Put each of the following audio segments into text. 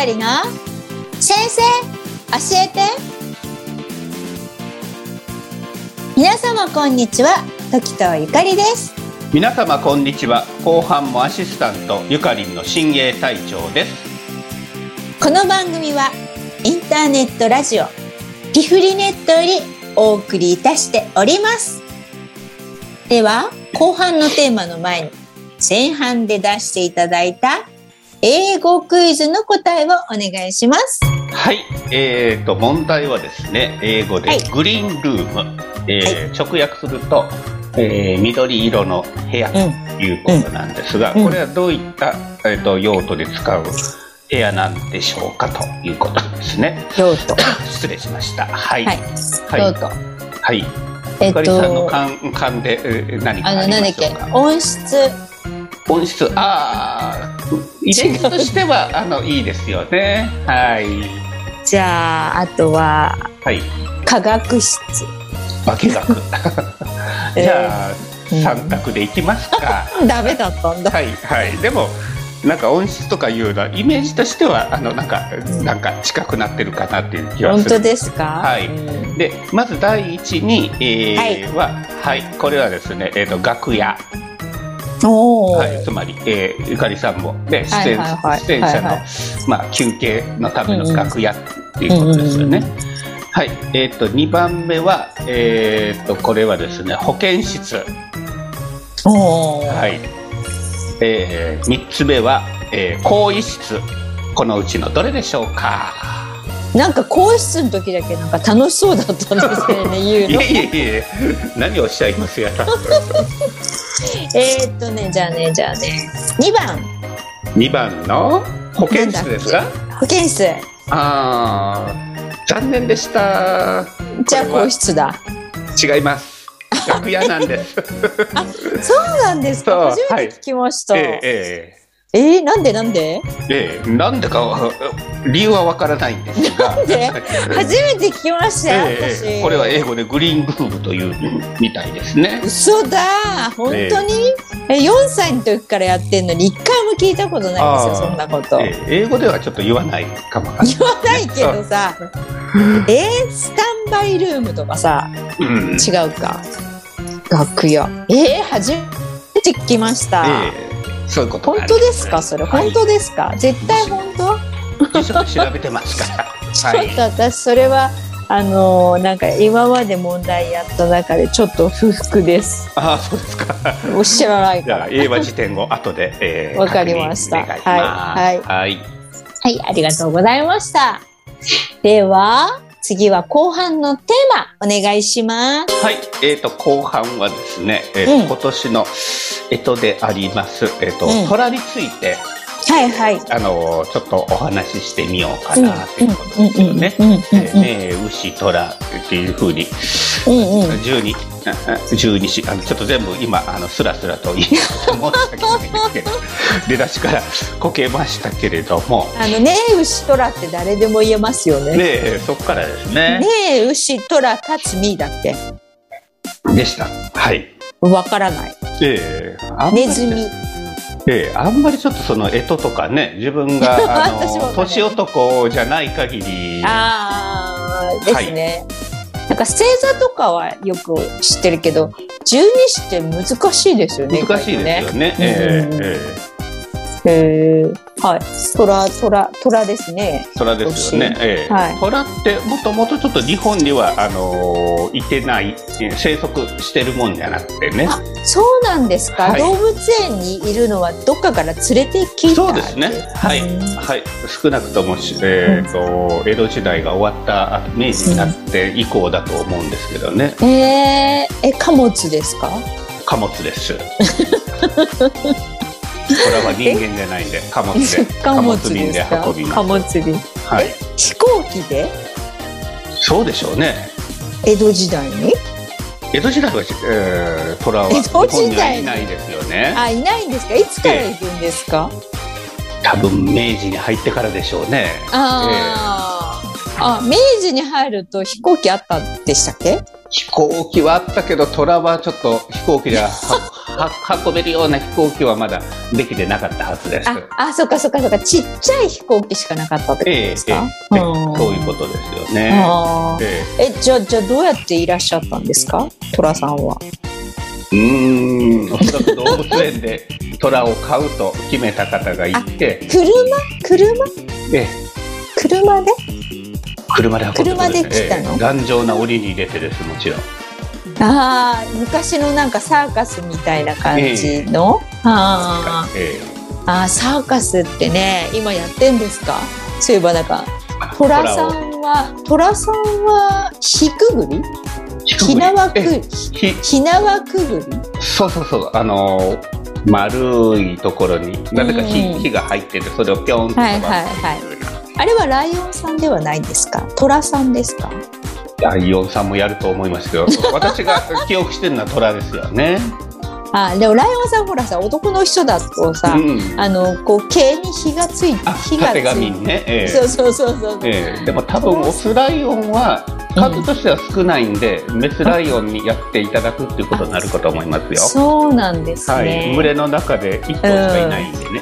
りの先生教えて。皆様こんにちは、時藤ゆかりです。 皆様こんにちは、後半もアシスタントゆかりんの新芸隊長です。 この番組はインターネットラジオピフリネットよりお送りいたしております。では後半のテーマの前に前半で出していただいた英語クイズの答えをお願いします。 はい、問題はですね、英語でグリーンルーム、直訳すると、緑色の部屋ということなんですが、これはどういった、用途で使う部屋なんでしょうかということですね。 用途失礼しました。はい、 はい、 はい、 用途、 はい、ゆかりさんの勘で何かありましょうか。 音質、 イメージとしてはいいですよね。はい。 じゃああとは、 はい、 化学室、 化学じゃあ、3択でいきますか。 ダメだったんだ。 はいはい。でもなんか音質とかいうのはイメージとしてはなんか近くなってるかなっていう気がする。 本当ですか。 はい。でまず第一に、はい、これはですね、楽屋。はい、つまり、ゆかりさんも、ね、出演者の、休憩のための楽屋っていうことですよね。はい、2番目は、これはですね、保健室。はい、3つ目は、更衣室。このうちのどれでしょうか。 なんか更衣室の時だけなんか楽しそうだったんですよね言うの。 いえ何をおっしゃいますやら。 じゃあね 2番の保健室ですか。 保健室。 残念でした。 じゃあ更衣室だ。 違います。楽屋なんです。 そうなんですか。初めて聞きました。なんでなんでか理由はわからないんですが。 なんで初めて聞きましたよ、私。 これは英語でグリーンルームというみたいですね。 嘘だ、本当に。4歳の時からやってんのに1回も聞いたことないですよ、そんなこと。 英語ではちょっと言わないかも。 言わないけどさ、スタンバイルームとかさ、違うか。楽屋。初めて聞きました。 そういうこと本当ですか、それ。本当ですか、絶対本当。 ちょっと調べてますから。 ちょっと私それはなんか今まで問題やった中でちょっと不服です。 そうですか。 知らないから。 じゃあ英和辞典を後で、 わかりました。はい、ありがとうございました。では次は後半のテーマお願いします。 はい、後半はですね、今年の干支であります、虎について、ちょっとお話ししてみようかなということですよね。牛虎っていう風に12支、ちょっと全部今スラスラと言い申し訳ないんですけど出だしからこけましたけれども、 牛虎って誰でも言えますよね。 そこからですね。 牛虎立つ実だっけでした。はい。 わからない。ネズミ。 あんまりちょっとその干支とかね、自分が年男じゃない限りですね。なんか星座とかはよく知ってるけど、十二支って難しいですよね。 難しいですよね。 はい。虎ですね。 虎ですよね。虎ってもともとちょっと日本にはいてない、生息してるもんじゃなくてね。 そうなんですか。動物園にいるのはどっかから連れてきた。 そうですね。はい。少なくとも江戸時代が終わった明治になって以降だと思うんですけどね。 貨物ですか。 貨物です。これは人間じゃないんで貨物で貨物便で運びます。 貨物便。飛行機で。そうでしょうね。江戸時代に。 江戸時代は、虎は日本にはいないですよね。 いないんですか。いつからいるんですか。 多分明治に入ってからでしょうね。 明治に入ると飛行機あったんでしたっけ。 飛行機はあったけど虎はちょっと飛行機では運べるような飛行機はまだできてなかったはずです。 そっかちっちゃい飛行機しかなかったってことですか？ そういうことですよね。 じゃあどうやっていらっしゃったんですか、虎さんは？ おそらく動物園で虎を飼うと決めた方がいて、 車で車で来たの？ 頑丈な檻に入れてです、もちろん。 昔のなんかサーカスみたいな感じの、サーカスってね、今やってんですか？そういえばなんか虎さんはひくぐり？ひなわくぐり？ そう丸いところになぜか火が入ってて、それをピョンと飛ばす。 あれはライオンさんではないですか？虎さんですか？ ライオンさんもやると思いますけど、私が記憶してるのは虎ですよね。 でもライオンさんほらさ、男の人だとさ、こう毛に火がついて、 縦紙にね、 そうでも多分オスライオンは数としては少ないんで、メスライオンにやっていただくっていうことになるかと思いますよ。 そうなんですね。 群れの中で一頭しかいないんでね。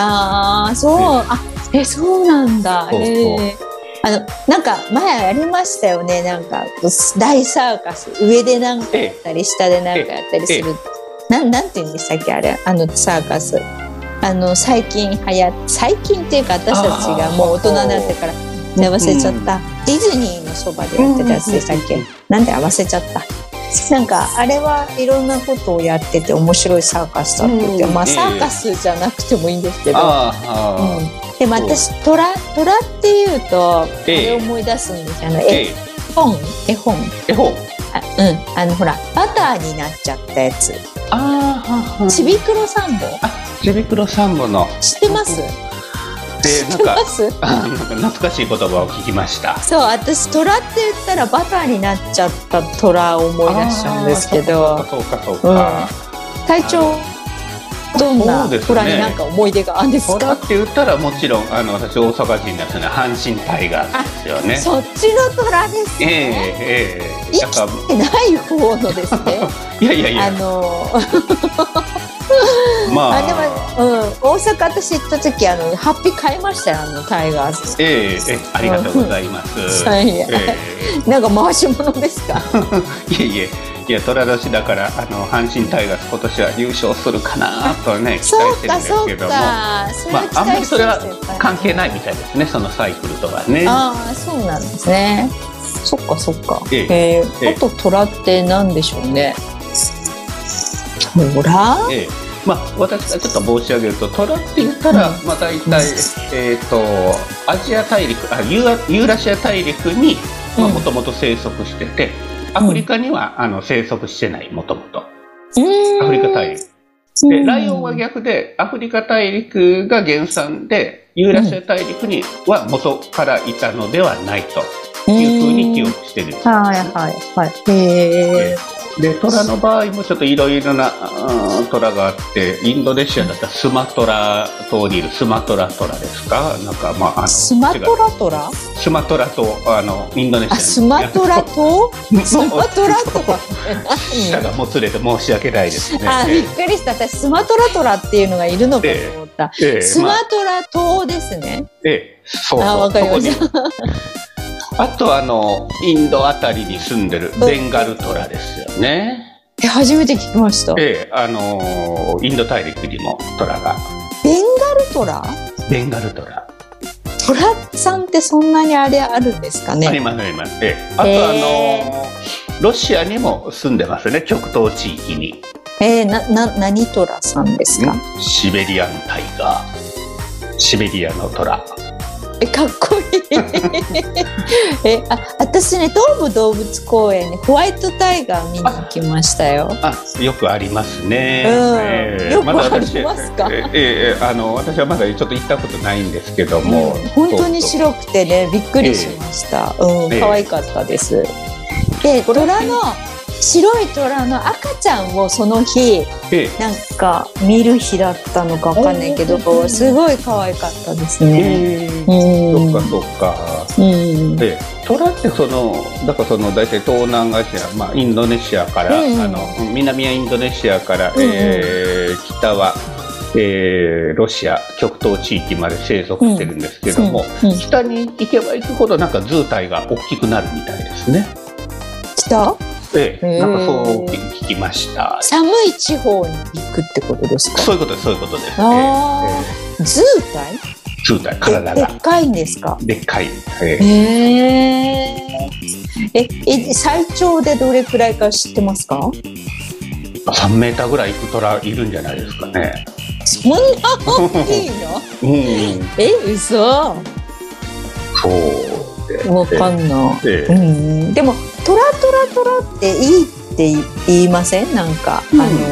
そうなんだ。なんか前ありましたよね。なんか大サーカス、上でなんかやったり下でなんかやったりする。なんて言うんでしたっけ、あれ、サーカス。最近っていうか、私たちがもう大人になってから忘れちゃった。ディズニーのそばでやってたやつでしたっけ？なんで忘れちゃった。なんかあれはいろんなことをやってて面白いサーカスだって言って、サーカスじゃなくてもいいんですけど。でも私虎っていうとあれ思い出すんですよ。絵本ほらバターになっちゃったやつ。ちびくろサンボ。 ちびくろサンボの知ってます？ なんか懐かしい言葉を聞きました。 そう、私虎って言ったらバターになっちゃった虎を思い出しちゃうんですけど。 そうか。 隊長、どんな虎になんか思い出があるんですか？ 虎って言ったらもちろん私大阪人ですね。阪神タイガースですよね。 そっちの虎ですね。生きてない方のですね。 いやでも、大阪私行った時ハッピー買いましたよ、タイガース。 ありがとうございます。 なんか回し物ですか？ いや虎年だから阪神タイガース今年は優勝するかなとね期待してるんですけども、あんまりそれは関係ないみたいですね、そのサイクルとはね。 そうなんですね。そっか。あと虎って何でしょうね。虎？ 私がちょっと申し上げると、虎って言ったら、大体、アジア大陸、ユーラシア大陸にもともと生息してて、アフリカには生息してない、もともと。アフリカ大陸。で、ライオンは逆で、アフリカ大陸が原産で、ユーラシア大陸には元からいたのではないというふうに記憶してるんです。で、虎の場合もちょっといろいろな虎があって、インドネシアだったらスマトラ島にいるスマトラトラですか？なんかスマトラトラ？ スマトラ島、インドネシアに。 スマトラ島？スマトラ島って舌がもつれて申し訳ないですね。 びっくりした。私スマトラトラっていうのがいるのかと思った。スマトラ島ですね。 そう。 わかりました。 あとインドあたりに住んでるベンガルトラですよね。 初めて聞きました。 インド大陸にもトラが。 ベンガルトラ？ ベンガルトラ。 トラさんってそんなにあるんですかね？ あります。あとロシアにも住んでますね、極東地域に。 何トラさんですか？ シベリアンタイガー。シベリアのトラ。 かっこいい。私ね、東武動物公園にホワイトタイガー見に行きましたよ。 よくありますね。 よくありますか？ 私はまだちょっと行ったことないんですけども、 本当に白くてね、びっくりしました。可愛かったです。で、虎の白い虎の赤ちゃんをその日、なんか見る日だったのかわかんないけど、すごい可愛かったですね。 そっかそっか。で、虎ってだから大体東南アジア、インドネシアから、南はインドネシアから、北はロシア極東地域まで生息してるんですけども、北に行けば行くほどなんか図体が大きくなるみたいですね。 北？ なんかそう聞きました。 寒い地方に行くってことですか？ そういうことです、そういうことです。図体、体がでっかいんですか？ でっかい。 最長でどれくらいか知ってますか ？3メーターぐらいいく虎いるんじゃないですかね。 そんな大きいの？嘘。そうわかんない。でもトラっていいって言いません？なんか、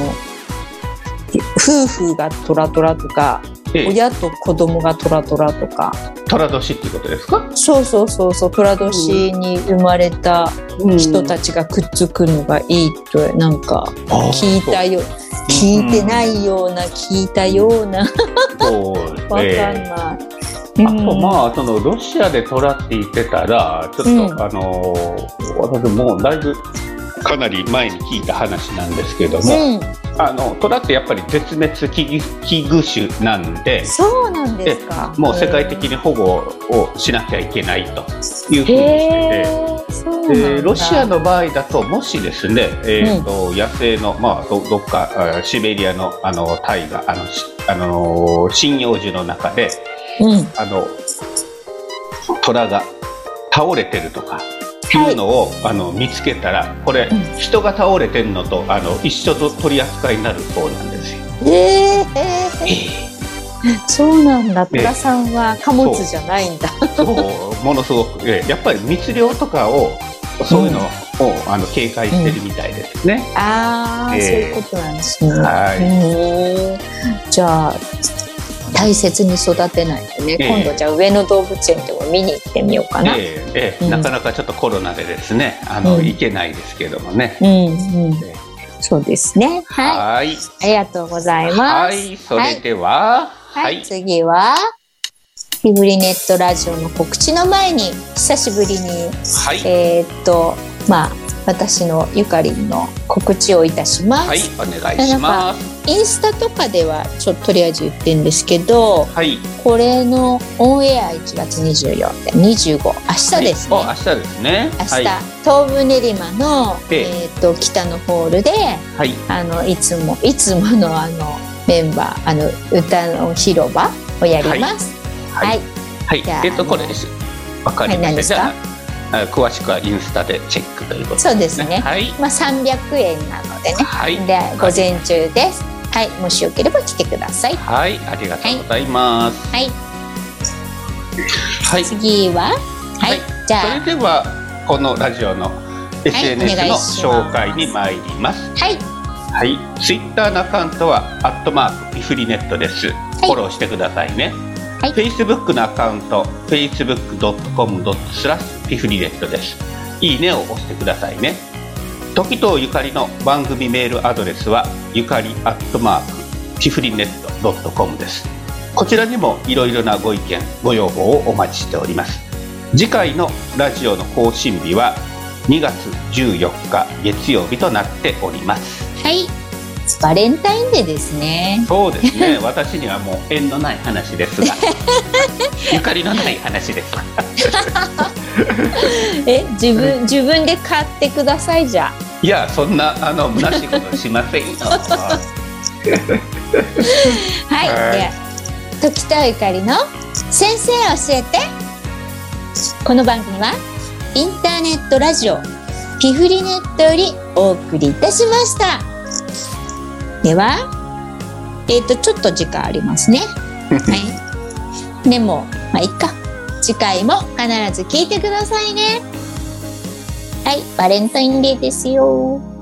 夫婦がトラとか、親と子供がトラとか。 寅年っていうことですか？ そうトラ年に生まれた人たちがくっつくのがいいとなんか聞いたよ。聞いてないような聞いたようなわかんない。 あとロシアで虎って言ってたらちょっと、私もだいぶかなり前に聞いた話なんですけども、虎ってやっぱり絶滅危惧種なんで、 そうなんですか。 もう世界的に保護をしなきゃいけないというふうにしてて、ロシアの場合だともしですね、野生のどっかシベリアの大河針葉樹の中で、虎が倒れてるとかっていうのを、見つけたらこれ、人が倒れてるのと一緒と取り扱いになるそうなんですよ。 そうなんだ。虎さんは貨物じゃないんだ。 そうものすごく、やっぱり密猟とかをそういうのを、警戒してるみたいですね。 そういうことなんですね。じゃあ大切に育てないとね、今度じゃあ上野動物園でも見に行ってみようかな。 なかなかちょっとコロナでですね行けないですけどもね。 そうですね。はい。ありがとうございます。 それでは、 次はピフリネットラジオの告知の前に久しぶりに、私のゆかりんの告知をいたします。 お願いします。 インスタとかではとりあえず言ってるんですけど、これのオンエア1月24で25、明日ですね。 明日ですね。 明日、東武練馬の、北のホールで、いつものメンバー歌の広場をやります。 これです。わかりました。詳しくはインスタでチェックということですね。 そうですね。300円なのでね。で午前中です。もしよければ来てください。 ありがとうございます。 次は、じゃあそれではこのラジオの SNS の紹介に参ります。ツイッターのアカウントはピフリネットです。フォローしてくださいね。Facebook のアカウント facebook.com/ピフリネットです。いいねを押してくださいね。時藤ゆかりの番組メールアドレスはゆかりピフリネット .com です。こちらにもいろいろなご意見ご要望をお待ちしております。次回のラジオの更新日は2月14日月曜日となっております。 バレンタインデーですね。 そうですね。私にはもう縁のない話ですがゆかりのない話です自分で買ってください。じゃあいや、そんな虚しいことしませんよでは時田ゆかりの先生教えて。この番組はインターネットラジオピフリネットよりお送りいたしました。ではちょっと時間ありますね。でもいいか。次回も必ず聞いてくださいね。バレンタインデーですよ。